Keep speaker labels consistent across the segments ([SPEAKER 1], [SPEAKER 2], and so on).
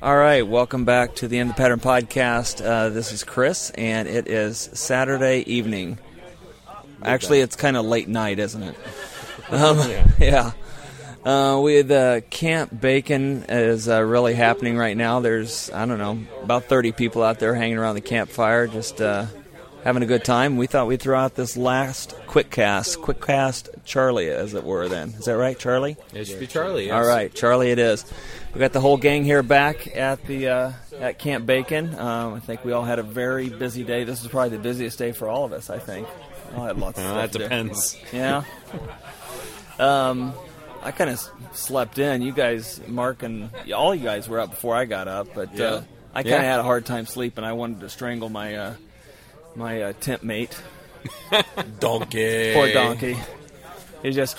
[SPEAKER 1] All right, welcome back to the End of the Pattern podcast. This is Chris, and it is Saturday evening. Actually, it's kind of late night, isn't it? Yeah. With Camp Bacon is really happening right now. There's, about 30 people out there hanging around the campfire, just having a good time. We thought we'd throw out this last quick cast Charlie, as it were, then. Is that right, Charlie?
[SPEAKER 2] It should be Charlie, yes.
[SPEAKER 1] All right, Charlie it is. We got the whole gang here back at the at Camp Bacon. I think we all had a very busy day. This is probably the busiest day for all of us, I think. We all had lots of stuff
[SPEAKER 2] that
[SPEAKER 1] to do.
[SPEAKER 2] depends.
[SPEAKER 1] Yeah. I kind of slept in. You guys, Mark and all you guys were up before I got up, but I kind of had a hard time sleeping. I wanted to strangle my my tent mate.
[SPEAKER 3] Donkey.
[SPEAKER 1] Poor donkey. He just...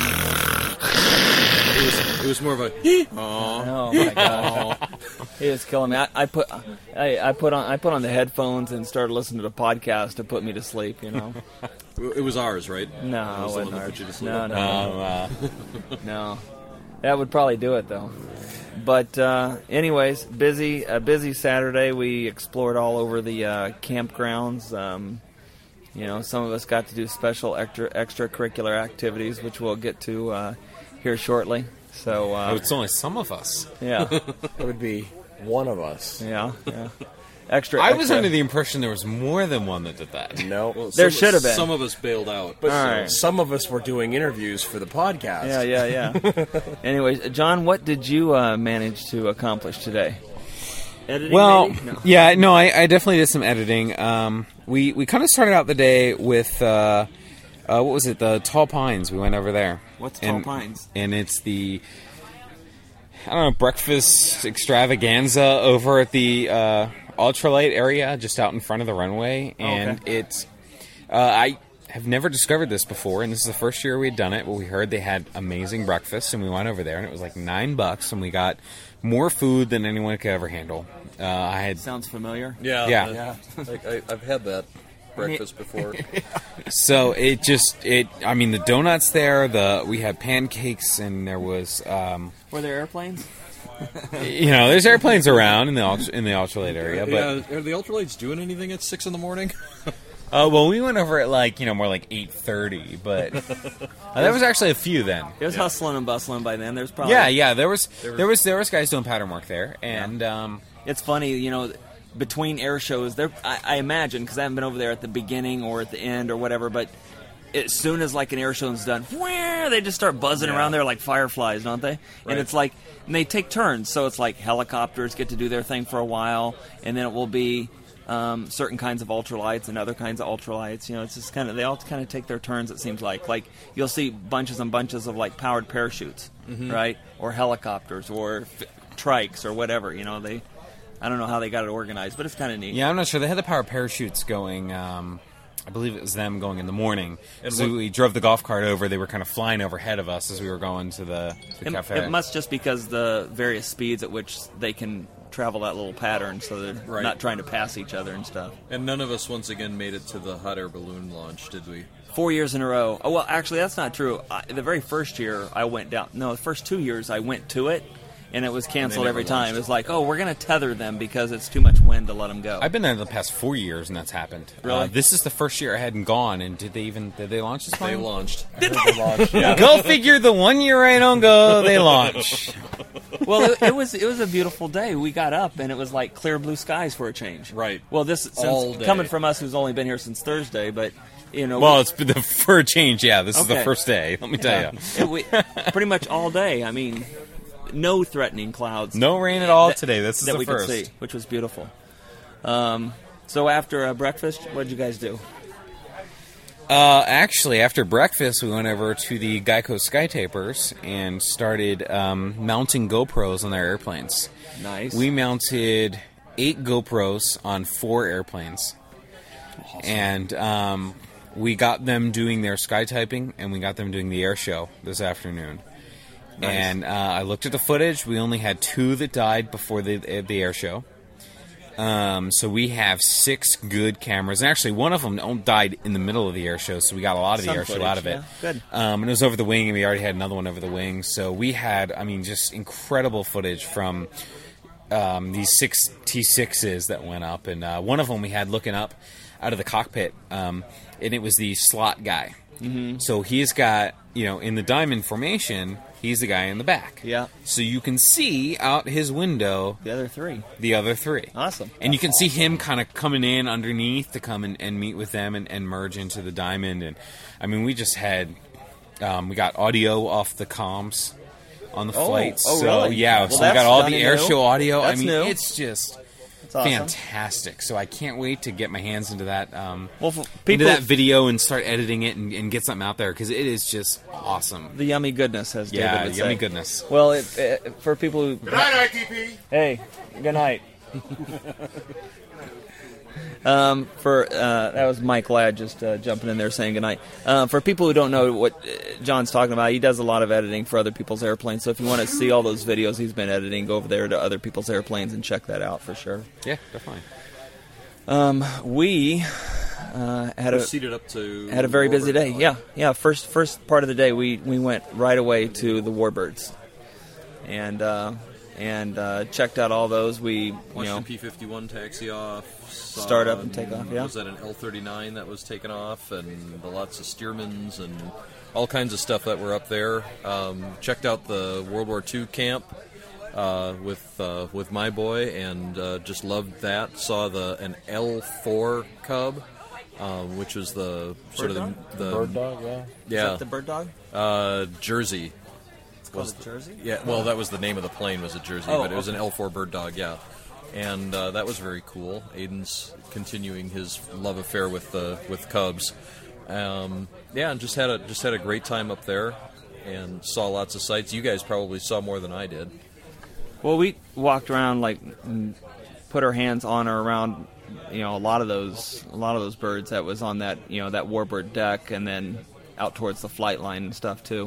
[SPEAKER 3] It was more of a...
[SPEAKER 1] Oh my gosh. He was killing me. I put on the headphones and started listening to the podcast to put me to sleep,
[SPEAKER 3] It was ours, right?
[SPEAKER 1] No, it wasn't ours.
[SPEAKER 3] Put you to sleep.
[SPEAKER 1] No. No. That would probably do it, though. But anyways, a busy Saturday. We explored all over the campgrounds. Some of us got to do special extracurricular activities, which we'll get to here shortly. So
[SPEAKER 2] it's only some of us.
[SPEAKER 1] Yeah.
[SPEAKER 4] It would be one of us.
[SPEAKER 1] Yeah.
[SPEAKER 2] I was under the impression there was more than one that did that.
[SPEAKER 4] No.
[SPEAKER 3] Well,
[SPEAKER 1] There should have been.
[SPEAKER 3] Some of us bailed out.
[SPEAKER 4] But
[SPEAKER 1] All right.
[SPEAKER 4] some of us were doing interviews for the podcast.
[SPEAKER 1] Yeah. Anyways, John, what did you manage to accomplish today? Editing,
[SPEAKER 2] Well,
[SPEAKER 1] maybe? No.
[SPEAKER 2] I definitely did some editing. We kind of started out the day with, what was it, the Tall Pines. We went over there.
[SPEAKER 1] What's Tall Pines?
[SPEAKER 2] And it's the, breakfast extravaganza over at the ultralight area just out in front of the runway. And it's, I have never discovered this before, and this is the first year we had done it, but we heard they had amazing breakfast, and we went over there, and it was like $9, and we got more food than anyone could ever handle.
[SPEAKER 1] Sounds familiar.
[SPEAKER 2] Yeah.
[SPEAKER 3] I've had that breakfast before.
[SPEAKER 2] So the donuts there, we had pancakes, and there was...
[SPEAKER 1] Were there airplanes?
[SPEAKER 2] There's airplanes around in the ultralight area. But
[SPEAKER 3] Are the ultralights doing anything at 6 in the morning?
[SPEAKER 2] Well, we went over at more like 8:30, but there was actually a few then.
[SPEAKER 1] It was hustling and bustling by then. There's probably
[SPEAKER 2] There was guys doing pattern work there, and
[SPEAKER 1] It's funny, between air shows, I imagine, because I haven't been over there at the beginning or at the end or whatever, but as soon as like an air show is done, they just start buzzing around there like fireflies, don't they?
[SPEAKER 3] Right.
[SPEAKER 1] And it's like, and they take turns, so it's like helicopters get to do their thing for a while, and then it will be certain kinds of ultralights and other kinds of ultralights. It's just they all kind of take their turns, it seems like. Like, you'll see bunches and bunches of like powered parachutes, right? Or helicopters or trikes or whatever, I don't know how they got it organized, but it's kind of neat.
[SPEAKER 2] Yeah, I'm not sure. They had the power parachutes going. I believe it was them going in the morning. And so we drove the golf cart over. They were kind of flying overhead of us as we were going to the cafe.
[SPEAKER 1] It must just because the various speeds at which they can travel that little pattern, so they're not trying to pass each other and stuff.
[SPEAKER 3] And none of us once again made it to the hot air balloon launch, did we?
[SPEAKER 1] 4 years in a row. Oh, well, actually, that's not true. The very first year I went down. No, the first 2 years I went to it. And it was canceled every time.
[SPEAKER 3] launched.
[SPEAKER 1] It was like, we're going to tether them because it's too much wind to let them go.
[SPEAKER 2] I've been there the past 4 years, and that's happened.
[SPEAKER 1] Really?
[SPEAKER 2] This is the first year I hadn't gone, and did they launch this
[SPEAKER 3] They
[SPEAKER 2] plane?
[SPEAKER 3] launched.
[SPEAKER 2] Go figure, the 1 year I don't go, they launch.
[SPEAKER 1] Well, it was a beautiful day. We got up, and it was like clear blue skies for a change.
[SPEAKER 3] Right.
[SPEAKER 1] Well, this
[SPEAKER 3] All day.
[SPEAKER 1] coming from us who's only been here since Thursday, but,
[SPEAKER 2] Well, it's been for a change, yeah. This is the
[SPEAKER 1] Okay.
[SPEAKER 2] first day, let me tell you.
[SPEAKER 1] Pretty much all day. I mean, no threatening clouds.
[SPEAKER 2] No rain at all today. This is
[SPEAKER 1] that
[SPEAKER 2] the
[SPEAKER 1] we
[SPEAKER 2] first.
[SPEAKER 1] could see, which was beautiful. So after breakfast, what did you guys do?
[SPEAKER 2] Actually, after breakfast, we went over to the Geico Skytapers and started mounting GoPros on their airplanes.
[SPEAKER 1] Nice.
[SPEAKER 2] We mounted 8 GoPros on 4 airplanes. Awesome. And we got them doing their skytyping, and we got them doing the air show this afternoon. Nice. And I looked at the footage. We only had 2 that died before the air show. So we have 6 good cameras. And actually, one of them died in the middle of the air show, so we got a lot of the air show out of it.
[SPEAKER 1] Yeah, good.
[SPEAKER 2] And it was over the wing, and we already had another one over the wing. So we had, just incredible footage from these 6 T6s that went up, and one of them we had looking up out of the cockpit, and it was the slot guy. Mm-hmm. So he's got, in the diamond formation, he's the guy in the back.
[SPEAKER 1] Yeah.
[SPEAKER 2] So you can see out his window
[SPEAKER 1] The other three. Awesome.
[SPEAKER 2] And you can see him kind of coming in underneath to come and meet with them and merge into the diamond. And I mean, we just had, we got audio off the comms on the flight.
[SPEAKER 1] Oh,
[SPEAKER 2] so,
[SPEAKER 1] really?
[SPEAKER 2] yeah,
[SPEAKER 1] Well,
[SPEAKER 2] so we got all the air
[SPEAKER 1] new.
[SPEAKER 2] show audio.
[SPEAKER 1] That's
[SPEAKER 2] I mean,
[SPEAKER 1] new.
[SPEAKER 2] it's just
[SPEAKER 1] Awesome.
[SPEAKER 2] fantastic. So I can't wait to get my hands into that
[SPEAKER 1] For
[SPEAKER 2] into that video and start editing it and get something out there, because it is just awesome.
[SPEAKER 1] the yummy goodness, as David would
[SPEAKER 2] yummy
[SPEAKER 1] say.
[SPEAKER 2] goodness.
[SPEAKER 1] Well, for people who...
[SPEAKER 5] Good night, ITP.
[SPEAKER 1] Hey, good night. That was Mike Ladd just jumping in there saying goodnight. For people who don't know what John's talking about, he does a lot of editing for other people's airplanes. So if you want to see all those videos he's been editing, go over there to other people's airplanes and check that out for sure.
[SPEAKER 2] Yeah, definitely.
[SPEAKER 1] We had
[SPEAKER 3] Proceeded up to
[SPEAKER 1] a very busy day.
[SPEAKER 3] Warbird.
[SPEAKER 1] Yeah. First part of the day, we went right away to the Warbirds, and checked out all those. We
[SPEAKER 3] Watched an P-51 taxi off.
[SPEAKER 1] Start up and take off, yeah.
[SPEAKER 3] Was that an L-39 that was taken off, and lots of Stearmans and all kinds of stuff that were up there. Checked out the World War II camp with my boy, and just loved that. Saw an L4 Cub, which was the sort of the
[SPEAKER 4] Bird dog, yeah.
[SPEAKER 3] yeah
[SPEAKER 1] the Bird Dog.
[SPEAKER 3] Jersey.
[SPEAKER 1] Was it Jersey?
[SPEAKER 3] Yeah, well, that was the name of the plane, was a Jersey,
[SPEAKER 1] Oh,
[SPEAKER 3] but it was an L4 Bird Dog, yeah. And that was very cool. Aiden's continuing his love affair with Cubs. And just had a great time up there, and saw lots of sights. You guys probably saw more than I did.
[SPEAKER 1] Well, we walked around and put our hands on or around, a lot of those birds that was on that that Warbird deck, and then out towards the flight line and stuff too.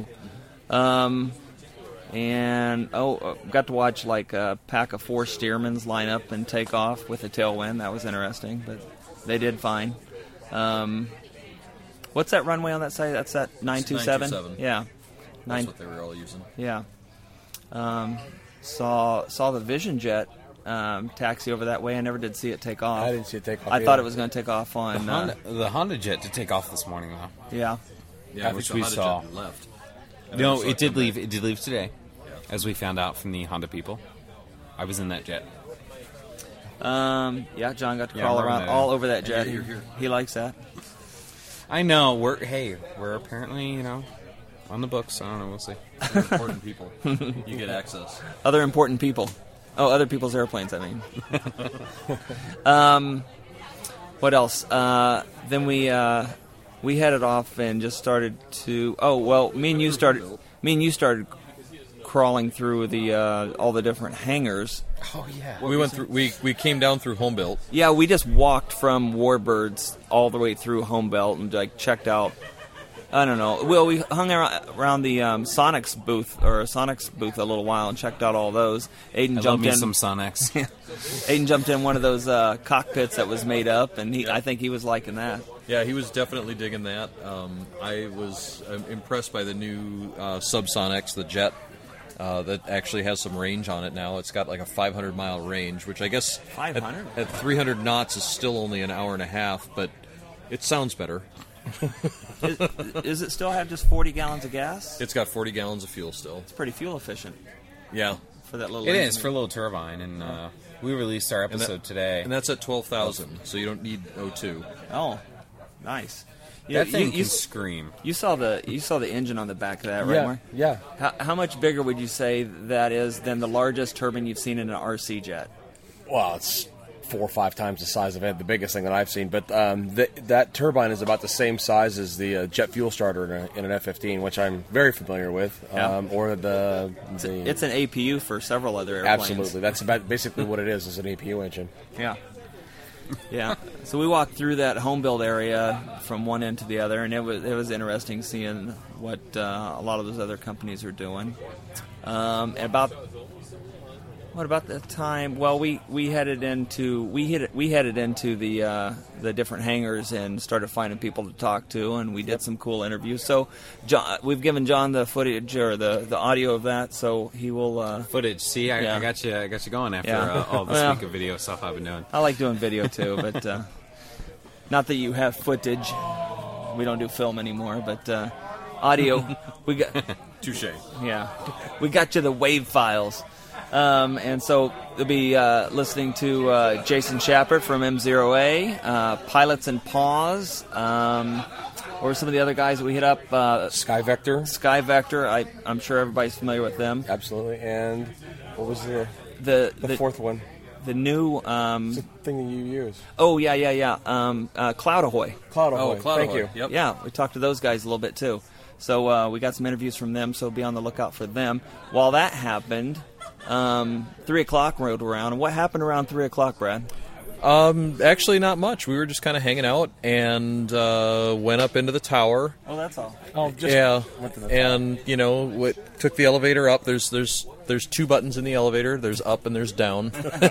[SPEAKER 1] Got to watch a pack of 4 Stearmans line up and take off with a tailwind. That was interesting, but they did fine. What's that runway on that side? That's that 927?
[SPEAKER 3] 927.
[SPEAKER 1] Yeah.
[SPEAKER 3] That's what they were all using.
[SPEAKER 1] Yeah. Saw the Vision Jet taxi over that way. I never did see it take off.
[SPEAKER 4] I didn't see it take off
[SPEAKER 1] I
[SPEAKER 4] either.
[SPEAKER 1] thought it was going to take off on...
[SPEAKER 2] The Honda Jet to take off this morning, though.
[SPEAKER 1] yeah.
[SPEAKER 3] Yeah,
[SPEAKER 2] Which
[SPEAKER 3] the
[SPEAKER 2] we
[SPEAKER 3] Honda
[SPEAKER 2] saw.
[SPEAKER 3] Jet left.
[SPEAKER 2] No,
[SPEAKER 3] saw
[SPEAKER 2] it did
[SPEAKER 3] come
[SPEAKER 2] leave.
[SPEAKER 3] back.
[SPEAKER 2] It did leave today, as we found out from the Honda people. I was in that jet.
[SPEAKER 1] John got to
[SPEAKER 2] Yeah,
[SPEAKER 1] crawl
[SPEAKER 2] I'm
[SPEAKER 1] around
[SPEAKER 2] there.
[SPEAKER 1] all over that
[SPEAKER 3] And
[SPEAKER 1] jet.
[SPEAKER 3] you're here.
[SPEAKER 1] He likes that.
[SPEAKER 2] I know. We're apparently on the books. I don't know. We'll see.
[SPEAKER 3] They're important people. You get access.
[SPEAKER 1] Other important people. Oh, other people's airplanes, I mean. What else? Then we headed off and just started to... Oh, well, me and you started crawling through all the different hangars.
[SPEAKER 2] Oh yeah.
[SPEAKER 3] We went through. We came down through Homebuilt.
[SPEAKER 1] Yeah, we just walked from Warbirds all the way through Homebelt and checked out. I don't know. Well, we hung around the Sonics booth a little while and checked out all those. Aiden
[SPEAKER 2] I love
[SPEAKER 1] jumped
[SPEAKER 2] me
[SPEAKER 1] in.
[SPEAKER 2] some Sonics.
[SPEAKER 1] Aiden jumped in one of those cockpits that was made up, and I think he was liking that.
[SPEAKER 3] Yeah, he was definitely digging that. I was impressed by the new Subsonics, the jet, that actually has some range on it now. It's got like a 500-mile range, which I guess
[SPEAKER 1] 500?
[SPEAKER 3] at 300 knots is still only an hour and a half, but it sounds better.
[SPEAKER 1] Does it still have just 40 gallons of gas?
[SPEAKER 3] It's got 40 gallons of fuel still.
[SPEAKER 1] It's pretty fuel efficient
[SPEAKER 3] Yeah.
[SPEAKER 1] for that little
[SPEAKER 2] It
[SPEAKER 1] engine.
[SPEAKER 2] is for a little turbine, and we released our episode today.
[SPEAKER 3] And that's at 12,000, so you don't need O2.
[SPEAKER 1] Oh, nice.
[SPEAKER 2] That thing
[SPEAKER 1] you
[SPEAKER 2] can scream.
[SPEAKER 1] saw the engine on the back of that, right, Mark?
[SPEAKER 4] Yeah.
[SPEAKER 1] How much bigger would you say that is than the largest turbine you've seen in an RC jet?
[SPEAKER 4] Well, it's 4 or 5 times the size of it, the biggest thing that I've seen. But that turbine is about the same size as the jet fuel starter in an F-15, which I'm very familiar with.
[SPEAKER 1] Yeah.
[SPEAKER 4] Or the
[SPEAKER 1] It's an APU for several other airplanes.
[SPEAKER 4] absolutely. That's about basically what it is an APU engine.
[SPEAKER 1] Yeah. Yeah. So we walked through that home build area from one end to the other, and it was interesting seeing what a lot of those other companies are doing. And about What about the time? Well, we headed into the different hangars and started finding people to talk to, and we did some cool interviews. So, John, we've given John the footage or the audio of that, so he will
[SPEAKER 2] footage. See, I got you going after all this week of video stuff I've been doing.
[SPEAKER 1] I like doing video too, but not that you have footage. We don't do film anymore, but audio. We got
[SPEAKER 3] Touche.
[SPEAKER 1] Yeah, we got you the wave files. And so they'll be listening to Jason Shepard from M0A, Pilots and Paws, or some of the other guys that we hit up.
[SPEAKER 4] Sky Vector.
[SPEAKER 1] Sky Vector, I'm sure everybody's familiar with them.
[SPEAKER 4] Absolutely. And what was the fourth one?
[SPEAKER 1] The new...
[SPEAKER 4] it's the thing that you use.
[SPEAKER 1] Oh, yeah. Cloud Ahoy.
[SPEAKER 4] Cloud Ahoy.
[SPEAKER 3] Cloud
[SPEAKER 4] Thank
[SPEAKER 3] Ahoy.
[SPEAKER 4] you.
[SPEAKER 3] Yep.
[SPEAKER 1] Yeah, we talked to those guys a little bit too. So we got some interviews from them, so be on the lookout for them. While that happened... 3 o'clock rolled around, and what happened around 3 o'clock, Brad?
[SPEAKER 3] Actually, not much. We were just kind of hanging out and went up into the tower.
[SPEAKER 1] Oh, that's all.
[SPEAKER 4] Oh, just went to the
[SPEAKER 3] and took the elevator up. There's 2 buttons in the elevator. There's up and there's down.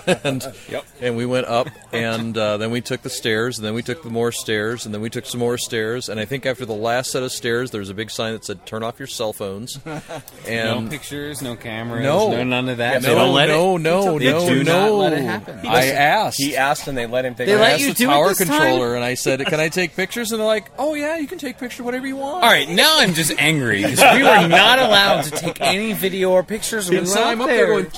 [SPEAKER 3] And we went up, and then we took the stairs, and then we took the more stairs, and then we took some more stairs. And I think after the last set of stairs, there was a big sign that said "Turn off your cell phones." And
[SPEAKER 2] no pictures, no cameras,
[SPEAKER 3] no
[SPEAKER 2] none of that.
[SPEAKER 3] No,
[SPEAKER 2] They don't let
[SPEAKER 3] no,
[SPEAKER 2] it.
[SPEAKER 3] no,
[SPEAKER 2] They
[SPEAKER 3] no,
[SPEAKER 2] do
[SPEAKER 3] no.
[SPEAKER 2] not let it happen.
[SPEAKER 3] I asked.
[SPEAKER 4] He asked, and they let him take.
[SPEAKER 2] They
[SPEAKER 4] it.
[SPEAKER 2] let
[SPEAKER 3] I asked
[SPEAKER 2] you
[SPEAKER 3] the
[SPEAKER 2] do it
[SPEAKER 3] tower
[SPEAKER 2] this time?
[SPEAKER 3] controller, and I said, "Can I take pictures?" And they're like, "Oh yeah, you can take pictures, whatever you want."
[SPEAKER 2] All right, now I'm just angry because we were not allowed to take any video or pictures. We
[SPEAKER 3] And
[SPEAKER 2] were
[SPEAKER 3] so I'm up there going,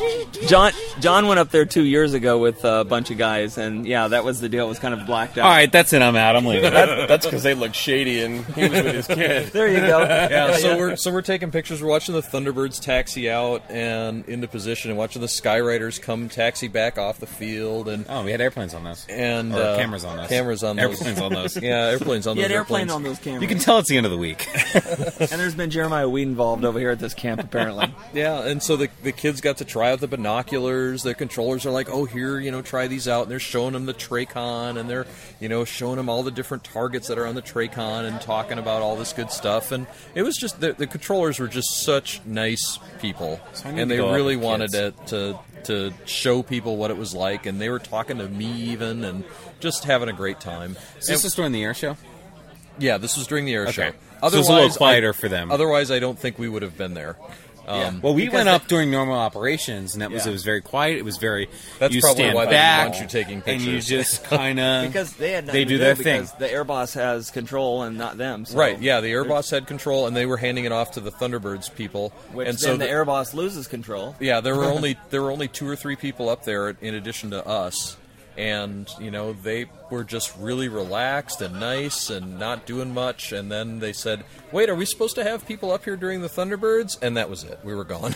[SPEAKER 1] John went up there 2 years ago with a bunch of guys, and yeah, that was the deal. It was kind of blacked out.
[SPEAKER 2] all right, that's it. I'm out. I'm leaving.
[SPEAKER 4] That's because they look shady, and he was with his kid.
[SPEAKER 1] There you go.
[SPEAKER 3] Yeah, so we're taking pictures. We're watching the Thunderbirds taxi out and into position, and watching the Skyriders come taxi back off the field, and
[SPEAKER 2] Oh, we had airplanes on those.
[SPEAKER 3] and
[SPEAKER 2] Or cameras on those.
[SPEAKER 3] Cameras on those.
[SPEAKER 2] Airplanes on those.
[SPEAKER 3] Yeah, airplanes on
[SPEAKER 1] You
[SPEAKER 3] those.
[SPEAKER 1] had airplane
[SPEAKER 3] airplanes.
[SPEAKER 1] on those cameras.
[SPEAKER 2] You can tell it's the end of the week.
[SPEAKER 1] And there's been Jeremiah Weed involved over here at this camp, apparently.
[SPEAKER 3] Yeah, and so the kids got to try out the binoculars. The controllers are like, "Oh, here, try these out." And they're showing them the Tracon, and they're, showing them all the different targets that are on the Tracon, and talking about all this good stuff. And it was just the controllers were just such nice people,
[SPEAKER 2] So I need
[SPEAKER 3] and
[SPEAKER 2] to
[SPEAKER 3] they
[SPEAKER 2] go out
[SPEAKER 3] really
[SPEAKER 2] with
[SPEAKER 3] wanted
[SPEAKER 2] kids.
[SPEAKER 3] to show people what it was like, and they were talking to me even, and just having a great time.
[SPEAKER 2] Is this the store in the air show?
[SPEAKER 3] Yeah, this was during the air show.
[SPEAKER 2] Okay. So it's a little quieter for them.
[SPEAKER 3] Otherwise, I don't think we would have been there.
[SPEAKER 2] Well, we went up during normal operations, and it was very quiet. It was very.
[SPEAKER 3] That's
[SPEAKER 2] you
[SPEAKER 3] probably
[SPEAKER 2] stand
[SPEAKER 3] why they
[SPEAKER 2] back,
[SPEAKER 3] didn't want you taking
[SPEAKER 2] and you
[SPEAKER 3] pictures.
[SPEAKER 2] just kind of
[SPEAKER 1] Because they had
[SPEAKER 2] they
[SPEAKER 1] nothing
[SPEAKER 2] do
[SPEAKER 1] to
[SPEAKER 2] their
[SPEAKER 1] because
[SPEAKER 2] thing.
[SPEAKER 1] the air boss has control and not them. So.
[SPEAKER 3] Right, yeah, the Air Boss had control, and they were handing it off to the Thunderbirds people.
[SPEAKER 1] Which
[SPEAKER 3] and
[SPEAKER 1] then
[SPEAKER 3] so
[SPEAKER 1] the air boss loses control.
[SPEAKER 3] yeah, there were only 2 or 3 people up there in addition to us, and they were just really relaxed and nice and not doing much. And then they said, "Wait, are we supposed to have people up here during the Thunderbirds?" And that was it. We were gone.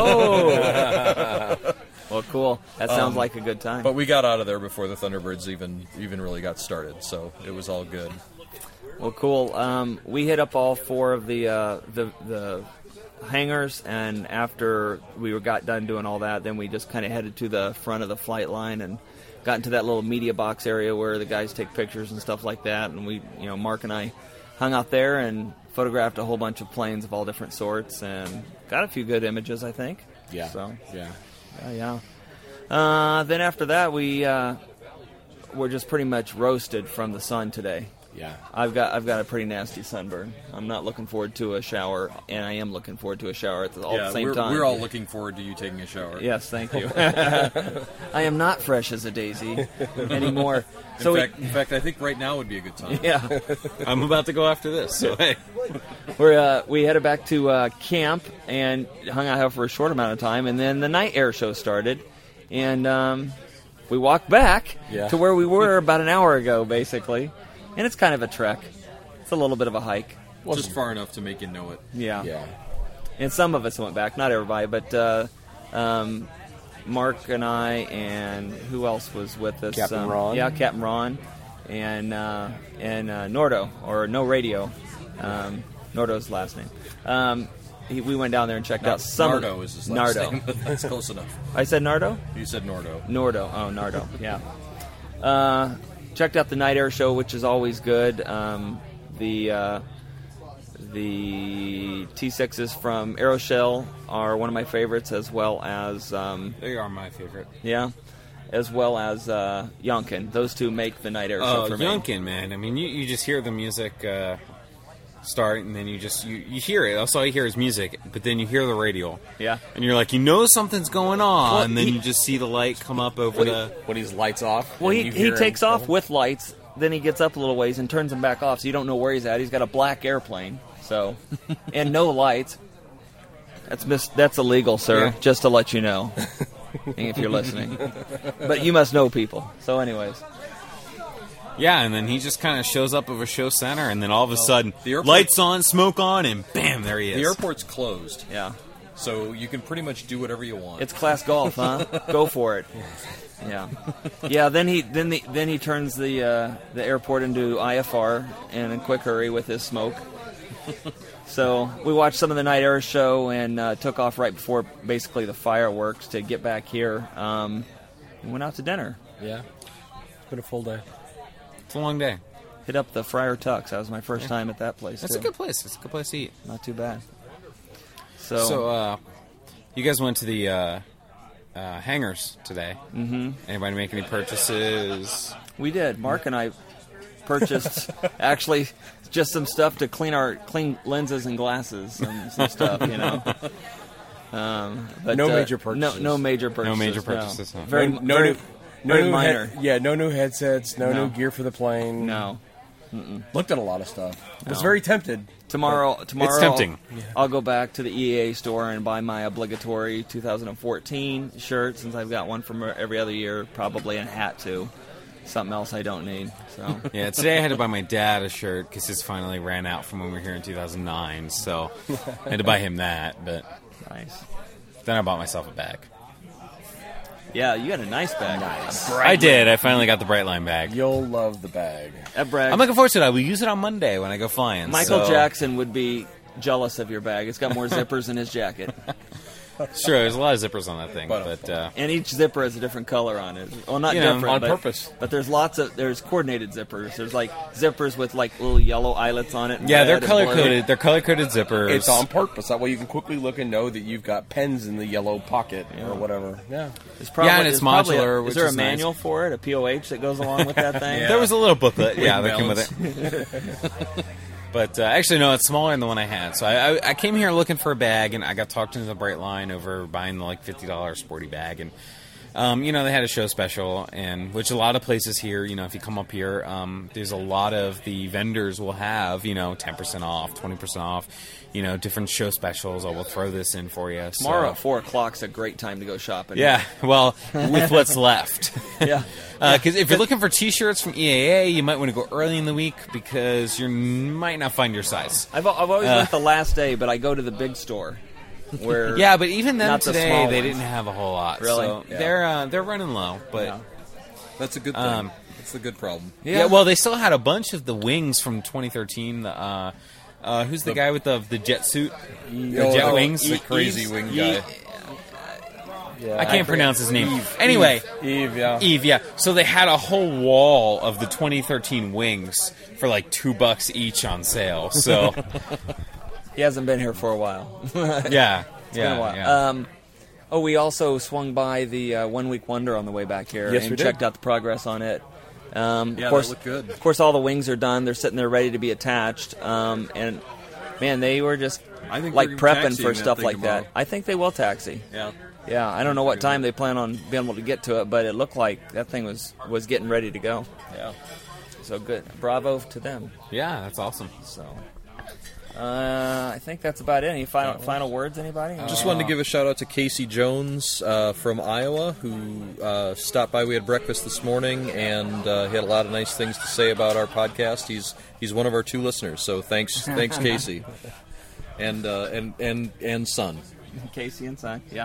[SPEAKER 1] Oh. Well, cool. That sounds like a good time.
[SPEAKER 3] But we got out of there before the Thunderbirds even really got started, so it was all good.
[SPEAKER 1] Well, cool. We hit up all 4 of the hangars, and after we got done doing all that, then we just kind of headed to the front of the flight line and got into that little media box area where the guys take pictures and stuff like that. And we, Mark and I hung out there and photographed a whole bunch of planes of all different sorts and got a few good images, I think.
[SPEAKER 4] Yeah.
[SPEAKER 1] So,
[SPEAKER 4] Yeah.
[SPEAKER 1] then after that, we were just pretty much roasted from the sun today.
[SPEAKER 4] Yeah.
[SPEAKER 1] I've got a pretty nasty sunburn. I'm not looking forward to a shower, and I am looking forward to a shower at the same time.
[SPEAKER 3] We're all looking forward to you taking a shower.
[SPEAKER 1] Yes, thank you. I am not fresh as a daisy anymore.
[SPEAKER 3] In fact, I think right now would be a good time.
[SPEAKER 1] Yeah,
[SPEAKER 2] I'm about to go after this. So hey,
[SPEAKER 1] we headed back to camp and hung out here for a short amount of time, and then the night air show started, and we walked back to where we were about an hour ago, basically. And it's kind of a trek. It's a little bit of a hike.
[SPEAKER 3] Just far enough to make you know it.
[SPEAKER 1] Yeah.
[SPEAKER 4] Yeah.
[SPEAKER 1] And some of us went back, not everybody, but Mark and I, and who else was with us?
[SPEAKER 4] Captain Ron.
[SPEAKER 1] Yeah, Captain Ron, and Nordo, or No Radio. Nordo's last name. We went down there and checked out some.
[SPEAKER 3] Nardo is his last
[SPEAKER 1] Nardo.
[SPEAKER 3] name. That's close enough.
[SPEAKER 1] I said Nardo?
[SPEAKER 3] You said Nordo.
[SPEAKER 1] Nordo. Oh, Nardo. Yeah. Checked out the night air show, which is always good. The T6s from Aeroshell are one of my favorites, as well as
[SPEAKER 2] They are my favorite.
[SPEAKER 1] as well as Yonkin. Those two make the night air show for me.
[SPEAKER 2] Yonkin, man. I mean, you just hear the music start, and then you hear it. That's all you hear is music, but then you hear the radio.
[SPEAKER 1] Yeah.
[SPEAKER 2] And you're like, you know something's going on,
[SPEAKER 1] Well,
[SPEAKER 2] and then
[SPEAKER 1] he-
[SPEAKER 2] you just see the light come up over the...
[SPEAKER 4] When he's lights off.
[SPEAKER 1] Well,
[SPEAKER 4] and
[SPEAKER 1] he
[SPEAKER 4] you hear
[SPEAKER 1] takes
[SPEAKER 4] him
[SPEAKER 1] off
[SPEAKER 4] coming.
[SPEAKER 1] with lights, then he gets up a little ways and turns them back off, so you don't know where he's at. He's got a black airplane, so and no lights. That's illegal, sir.
[SPEAKER 2] Yeah.
[SPEAKER 1] Just to let you know, if you're listening. But you must know people. So, anyways,
[SPEAKER 2] Yeah, and then he just kind of shows up over show center, and then all of a sudden,
[SPEAKER 3] the airport-
[SPEAKER 2] lights on, smoke on, and bam, there he is.
[SPEAKER 3] The airport's closed,
[SPEAKER 1] yeah,
[SPEAKER 3] so you can pretty much do whatever you want.
[SPEAKER 1] it's class golf, huh? Go for it. Yeah, yeah. Then he turns the airport into IFR and in quick hurry with his smoke. So we watched some of the night air show and took off right before basically the fireworks to get back here. And went out to dinner.
[SPEAKER 4] Yeah. It's been a full day.
[SPEAKER 2] It's a long day.
[SPEAKER 1] Hit up the Friar Tuck's. That was my first time at that place.
[SPEAKER 2] It's
[SPEAKER 1] too.
[SPEAKER 2] a good place. It's a good place to eat.
[SPEAKER 1] Not too bad.
[SPEAKER 2] So, you guys went to the hangars today. Mm-hmm. Anybody make any purchases?
[SPEAKER 1] we did. Mark and I purchased actually just some stuff to clean lenses and glasses and some stuff, you know. But,
[SPEAKER 4] No major purchases.
[SPEAKER 1] No major purchases.
[SPEAKER 2] No major purchases, huh?
[SPEAKER 1] Very,
[SPEAKER 4] No
[SPEAKER 1] very,
[SPEAKER 4] new-
[SPEAKER 1] very
[SPEAKER 4] new
[SPEAKER 1] minor.
[SPEAKER 4] no new headsets, no
[SPEAKER 1] No.
[SPEAKER 4] new gear for the plane.
[SPEAKER 1] No.
[SPEAKER 4] Looked at a lot of stuff. Was
[SPEAKER 1] No.
[SPEAKER 4] very tempted.
[SPEAKER 1] Tomorrow,
[SPEAKER 2] It's tempting.
[SPEAKER 1] I'll go back to the EAA store and buy my obligatory 2014 shirt, since I've got one from every other year, probably a hat too. Something else I don't need. So
[SPEAKER 2] Yeah, today I had to buy my dad a shirt because his finally ran out from when we were here in 2009. So I had to buy him that, but
[SPEAKER 1] nice.
[SPEAKER 2] then I bought myself a bag.
[SPEAKER 1] Yeah, you got a nice bag.
[SPEAKER 4] Nice.
[SPEAKER 2] I did. I finally got the Brightline bag.
[SPEAKER 4] You'll love the bag.
[SPEAKER 1] That brag.
[SPEAKER 2] I'm looking forward to it. I will use it on Monday when I go flying.
[SPEAKER 1] Michael
[SPEAKER 2] so-
[SPEAKER 1] Jackson would be jealous of your bag. It's got more zippers in his jacket,
[SPEAKER 2] Sure, there's a lot of zippers on that thing, but
[SPEAKER 1] and each zipper has a different color on it. Well, not
[SPEAKER 2] You know,
[SPEAKER 1] different
[SPEAKER 4] on
[SPEAKER 1] but,
[SPEAKER 4] purpose.
[SPEAKER 1] But there's coordinated zippers. There's like zippers with like little yellow eyelets on it. and
[SPEAKER 2] yeah, they're
[SPEAKER 1] red and
[SPEAKER 2] color
[SPEAKER 1] blue.
[SPEAKER 2] coded. They're color coded zippers.
[SPEAKER 4] It's on purpose. That way you can quickly look and know that you've got pens in the yellow pocket or whatever. Yeah.
[SPEAKER 1] It's probably,
[SPEAKER 2] Yeah, and it's
[SPEAKER 1] there's probably
[SPEAKER 2] modular,
[SPEAKER 1] Is
[SPEAKER 2] which
[SPEAKER 1] there
[SPEAKER 2] is
[SPEAKER 1] a
[SPEAKER 2] nice.
[SPEAKER 1] manual for it? A POH that goes along with that thing?
[SPEAKER 2] There was a little booklet, yeah,
[SPEAKER 3] Wing
[SPEAKER 2] that came with it. But actually, no, it's smaller than the one I had. So I came here looking for a bag, and I got talked into the Brightline over buying the like $50 sporty bag, and they had a show special, and which a lot of places here, if you come up here, there's a lot of the vendors will have 10% off, 20% off, different show specials. I will throw this in for you.
[SPEAKER 1] Tomorrow
[SPEAKER 2] So.
[SPEAKER 1] at 4 o'clock's a great time to go shopping.
[SPEAKER 2] Yeah, well, with what's left.
[SPEAKER 1] Yeah.
[SPEAKER 2] Because if you're looking for T-shirts from EAA, you might want to go early in the week because you might not find your size.
[SPEAKER 1] I've always went the last day, but I go to the big store. Where
[SPEAKER 2] Yeah, but even them
[SPEAKER 1] Not the
[SPEAKER 2] today,
[SPEAKER 1] small
[SPEAKER 2] they
[SPEAKER 1] ones.
[SPEAKER 2] didn't have a whole lot.
[SPEAKER 1] Really?
[SPEAKER 2] So
[SPEAKER 1] Yeah.
[SPEAKER 2] they're running low, but
[SPEAKER 1] Yeah.
[SPEAKER 3] That's a good thing. That's the good problem.
[SPEAKER 2] yeah. Well, they still had a bunch of the wings from 2013. Who's the guy with the jet suit? The jet wings.
[SPEAKER 3] The crazy wing guy.
[SPEAKER 2] I can't pronounce his name. Anyway,
[SPEAKER 4] Eve, yeah.
[SPEAKER 2] Eve, yeah. So they had a whole wall of the 2013 wings for like $2 each on sale. So
[SPEAKER 1] he hasn't been here for a while.
[SPEAKER 2] yeah,
[SPEAKER 1] Been a while.
[SPEAKER 2] yeah.
[SPEAKER 1] We also swung by the 1 Week Wonder on the way back here
[SPEAKER 4] Yes,
[SPEAKER 1] and
[SPEAKER 4] we did.
[SPEAKER 1] checked out the progress on it. Of
[SPEAKER 3] that
[SPEAKER 1] course,
[SPEAKER 3] looked good.
[SPEAKER 1] Of course, all the wings are done. They're sitting there ready to be attached. And man, they were just
[SPEAKER 3] I think
[SPEAKER 1] like
[SPEAKER 3] they're
[SPEAKER 1] prepping
[SPEAKER 3] taxiing
[SPEAKER 1] for
[SPEAKER 3] that
[SPEAKER 1] stuff
[SPEAKER 3] thing
[SPEAKER 1] like
[SPEAKER 3] tomorrow.
[SPEAKER 1] that. I think they will taxi.
[SPEAKER 3] Yeah.
[SPEAKER 1] Yeah, I don't know what time they plan on being able to get to it, but it looked like that thing was getting ready to go.
[SPEAKER 3] Yeah.
[SPEAKER 1] So good. Bravo to them.
[SPEAKER 2] Yeah, that's awesome.
[SPEAKER 1] So I think that's about it. Any final words, anybody?
[SPEAKER 3] Just wanted to give a shout out to Casey Jones from Iowa, who stopped by. We had breakfast this morning, and he had a lot of nice things to say about our podcast. He's one of our 2 listeners, so thanks Casey, and son.
[SPEAKER 1] Casey and son. Yeah.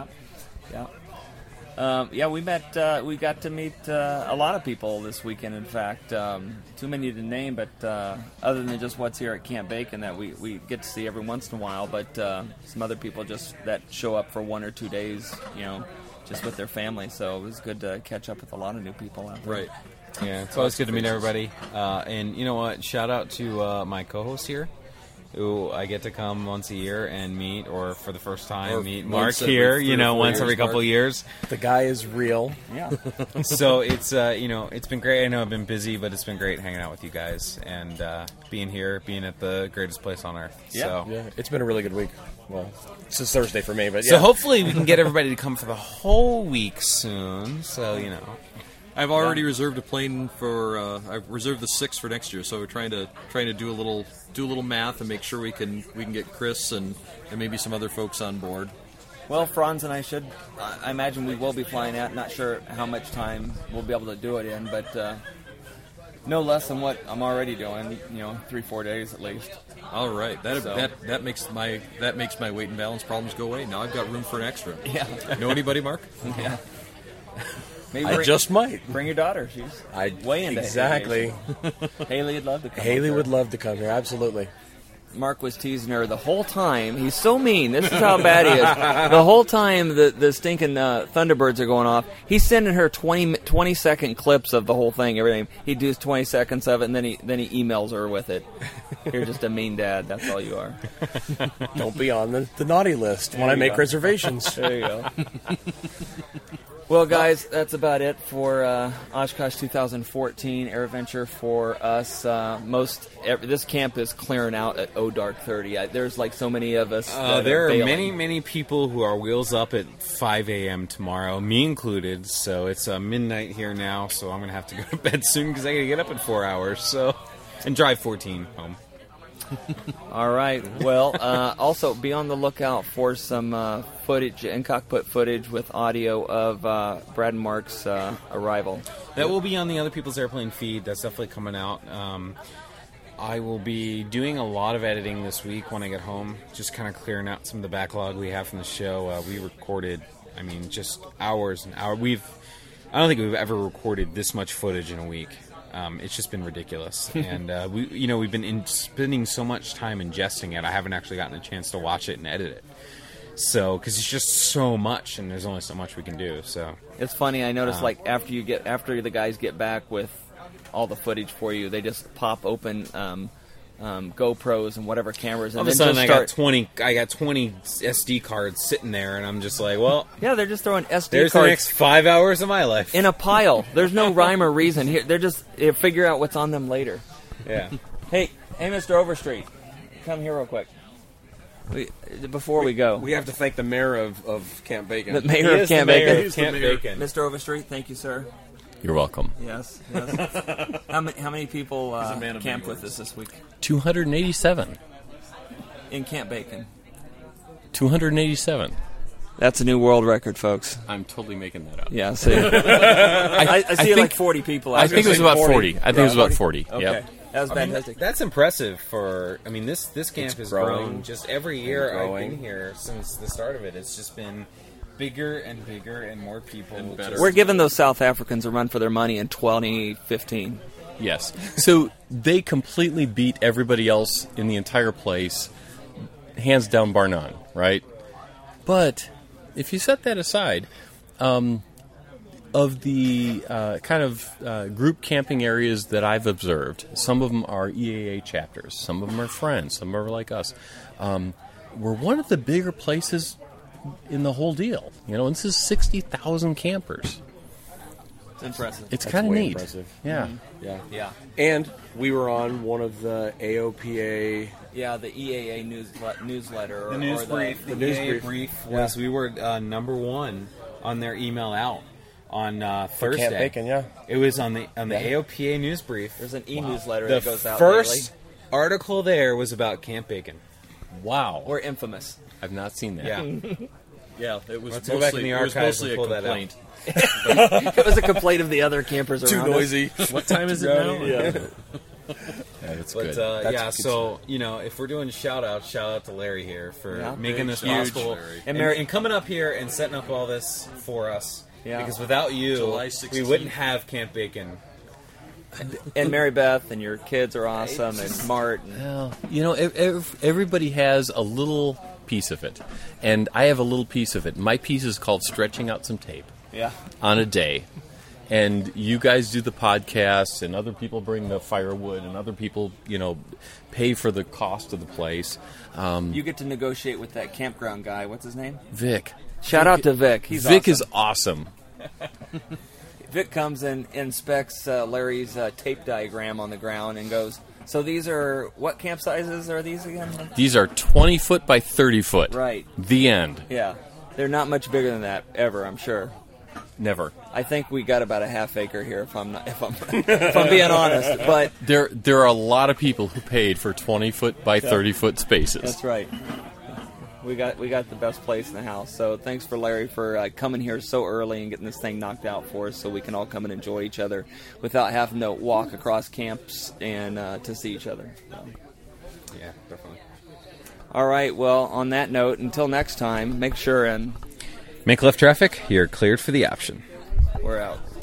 [SPEAKER 1] We met. We got to meet a lot of people this weekend. In fact, too many to name, but other than just what's here at Camp Bacon that we get to see every once in a while. But some other people just that show up for 1 or 2 days, just with their family. So it was good to catch up with a lot of new people out there.
[SPEAKER 3] Right.
[SPEAKER 2] Yeah, it's always good to meet everybody. And you know what? Shout out to my co-host here. who I get to come once a year and meet, or for the first time
[SPEAKER 3] Or
[SPEAKER 2] meet
[SPEAKER 3] once
[SPEAKER 2] Mark
[SPEAKER 3] every
[SPEAKER 2] here.
[SPEAKER 3] 3 or 4
[SPEAKER 2] Once every
[SPEAKER 3] years,
[SPEAKER 2] couple
[SPEAKER 3] Mark.
[SPEAKER 2] of years.
[SPEAKER 4] The guy is real.
[SPEAKER 5] Yeah.
[SPEAKER 2] So it's it's been great. I know I've been busy, but it's been great hanging out with you guys and being here, being at the greatest place on earth.
[SPEAKER 5] Yeah.
[SPEAKER 2] So.
[SPEAKER 4] Yeah, it's been a really good week. Well, it's just Thursday for me, but yeah.
[SPEAKER 2] So hopefully we can get everybody to come for the whole week soon. So
[SPEAKER 3] I've already reserved a plane for. I've reserved the 6 for next year, so we're trying to do a little math and make sure we can get Chris and maybe some other folks on board.
[SPEAKER 5] Well, Franz and I imagine we will be flying out. Not sure how much time we'll be able to do it in, but no less than what I'm already doing. 3-4 days at least.
[SPEAKER 3] All right, that
[SPEAKER 5] So-
[SPEAKER 3] makes my weight and balance problems go away. Now I've got room for an extra.
[SPEAKER 5] Yeah.
[SPEAKER 3] Know anybody, Mark?
[SPEAKER 5] Yeah. Maybe
[SPEAKER 4] I just might.
[SPEAKER 5] bring your daughter. She's way into
[SPEAKER 4] exactly.
[SPEAKER 5] aviation. Haley would love to come.
[SPEAKER 4] Haley
[SPEAKER 5] up
[SPEAKER 4] would
[SPEAKER 5] there.
[SPEAKER 4] love to come here. Absolutely.
[SPEAKER 5] Mark was teasing her the whole time. He's so mean. This is how bad he is. The whole time the stinking Thunderbirds are going off, he's sending her 20-second clips of the whole thing. Everything he does 20 seconds of it, and then he emails her with it. You're just a mean dad. That's all you are.
[SPEAKER 4] Don't be on the naughty list when I
[SPEAKER 5] you
[SPEAKER 4] make
[SPEAKER 5] go.
[SPEAKER 4] reservations.
[SPEAKER 5] There you go. Well, guys, that's about it for Oshkosh 2014 AirVenture for us. This camp is clearing out at dark 30. There's like so many of us. That
[SPEAKER 2] there are
[SPEAKER 5] bailing.
[SPEAKER 2] many people who are wheels up at 5 a.m. tomorrow, me included. So it's midnight here now. So I'm gonna have to go to bed soon because I gotta get up in 4 hours. So and drive 14 home.
[SPEAKER 5] All right. Well, also be on the lookout for some footage, in-cockpit footage with audio of Brad and Mark's arrival.
[SPEAKER 2] That will be on the Other People's Airplane feed. That's definitely coming out. I will be doing a lot of editing this week when I get home, just kind of clearing out some of the backlog we have from the show. We recorded, just hours and hours. I don't think we've ever recorded this much footage in a week. It's just been ridiculous, and we've been spending so much time ingesting it. I haven't actually gotten a chance to watch it and edit it. So, because it's just so much, and there's only so much we can do. So
[SPEAKER 5] It's funny. I noticed after the guys get back with all the footage for you, they just pop open GoPros and whatever cameras, and
[SPEAKER 2] all of a
[SPEAKER 5] then
[SPEAKER 2] sudden
[SPEAKER 5] just
[SPEAKER 2] I got 20 SD cards sitting there, and I'm just like, well,
[SPEAKER 5] yeah, they're just throwing SD
[SPEAKER 2] there's the
[SPEAKER 5] cards
[SPEAKER 2] next 5 hours of my life.
[SPEAKER 5] in a pile. There's no rhyme or reason here. They're just figure out what's on them later.
[SPEAKER 2] Yeah.
[SPEAKER 5] Hey, Mr. Overstreet, come here real quick. Before we go,
[SPEAKER 4] We have to thank the mayor of Camp Bacon.
[SPEAKER 5] the mayor of Camp Bacon,
[SPEAKER 2] Camp Bacon.
[SPEAKER 5] Mr. Overstreet. Thank you, sir.
[SPEAKER 6] You're welcome.
[SPEAKER 5] Yes. How many people
[SPEAKER 3] man of many
[SPEAKER 5] camped with
[SPEAKER 3] words.
[SPEAKER 5] us this week
[SPEAKER 6] 287.
[SPEAKER 5] in Camp Bacon?
[SPEAKER 6] 287.
[SPEAKER 5] That's a new world record, folks.
[SPEAKER 6] I'm totally making that up.
[SPEAKER 5] Yeah, see. I see
[SPEAKER 6] think-
[SPEAKER 5] like 40 people.
[SPEAKER 6] I think it was about 40. I think it was about
[SPEAKER 5] 40.
[SPEAKER 6] 40.
[SPEAKER 5] Okay.
[SPEAKER 6] Yep.
[SPEAKER 5] That was fantastic.
[SPEAKER 2] That's impressive for. This camp has
[SPEAKER 4] growing.
[SPEAKER 2] grown just every year I've
[SPEAKER 4] growing.
[SPEAKER 2] been here since the start of it. It's just been bigger and bigger and more people.
[SPEAKER 3] And better.
[SPEAKER 2] just-
[SPEAKER 5] We're giving those South Africans a run for their money in 2015.
[SPEAKER 6] Yes. So they completely beat everybody else in the entire place, hands down, bar none, right? But if you set that aside, of the group camping areas that I've observed, some of them are EAA chapters, some of them are friends, some are like us. We're one of the bigger places in the whole deal. This is 60,000 campers.
[SPEAKER 5] It's impressive.
[SPEAKER 6] It's kind of
[SPEAKER 4] way
[SPEAKER 6] neat.
[SPEAKER 4] impressive.
[SPEAKER 6] Yeah.
[SPEAKER 5] Yeah.
[SPEAKER 4] And we were on one of the AOPA.
[SPEAKER 5] Yeah, the EAA newsletter.
[SPEAKER 2] The news brief. The
[SPEAKER 4] news
[SPEAKER 2] EAA
[SPEAKER 4] brief.
[SPEAKER 2] was we were number one on their email out on Thursday.
[SPEAKER 4] Camp Bacon, yeah.
[SPEAKER 2] It was on the AOPA news brief.
[SPEAKER 5] There's an e-newsletter
[SPEAKER 2] The
[SPEAKER 5] that goes out
[SPEAKER 2] first
[SPEAKER 5] daily.
[SPEAKER 2] article there was about Camp Bacon.
[SPEAKER 6] Wow.
[SPEAKER 5] We're infamous.
[SPEAKER 6] I've not seen that.
[SPEAKER 2] Yeah.
[SPEAKER 3] Yeah, it was
[SPEAKER 2] Let's go back in the
[SPEAKER 3] it was
[SPEAKER 2] archives
[SPEAKER 3] mostly
[SPEAKER 2] and
[SPEAKER 3] a
[SPEAKER 2] pull that out.
[SPEAKER 3] complaint.
[SPEAKER 5] It was a complaint of the other campers
[SPEAKER 4] Too
[SPEAKER 5] around us.
[SPEAKER 4] noisy.
[SPEAKER 6] What time is it now?
[SPEAKER 4] Yeah.
[SPEAKER 6] That's
[SPEAKER 2] But
[SPEAKER 6] good.
[SPEAKER 2] so if we're doing shout out to Larry here for
[SPEAKER 5] Yeah.
[SPEAKER 2] making this
[SPEAKER 3] Huge.
[SPEAKER 2] possible
[SPEAKER 3] Larry.
[SPEAKER 2] and coming up here and setting up all this for us.
[SPEAKER 5] Yeah.
[SPEAKER 2] Because without you,
[SPEAKER 3] July
[SPEAKER 2] we
[SPEAKER 3] 16th.
[SPEAKER 2] wouldn't have Camp Bacon.
[SPEAKER 5] And Mary Beth and your kids are awesome, and Mart. And
[SPEAKER 6] Well, everybody has a little piece of it, and I have a little piece of it. My piece is called stretching out some tape
[SPEAKER 5] yeah.
[SPEAKER 6] on a day, and you guys do the podcasts, and other people bring the firewood, and other people, pay for the cost of the place.
[SPEAKER 5] You get to negotiate with that campground guy. What's his name?
[SPEAKER 6] Vic.
[SPEAKER 5] Shout out to Vic. He's
[SPEAKER 6] Vic
[SPEAKER 5] awesome.
[SPEAKER 6] is awesome.
[SPEAKER 5] Vic comes and inspects Larry's tape diagram on the ground and goes, so these are, what camp sizes are these again?
[SPEAKER 6] These are 20 foot by 30 foot.
[SPEAKER 5] Right.
[SPEAKER 6] The end.
[SPEAKER 5] Yeah. They're not much bigger than that ever, I'm sure.
[SPEAKER 6] Never.
[SPEAKER 5] I think we got about a half acre here, if I'm being honest. But
[SPEAKER 6] there are a lot of people who paid for 20 foot by 30 foot spaces.
[SPEAKER 5] that's right. We got the best place in the house. So thanks for Larry for coming here so early and getting this thing knocked out for us, so we can all come and enjoy each other without having to walk across camps and to see each other. So.
[SPEAKER 2] Yeah, definitely.
[SPEAKER 5] All right. Well, on that note, until next time, make sure and
[SPEAKER 2] Make left traffic. You're cleared for the option.
[SPEAKER 5] we're out.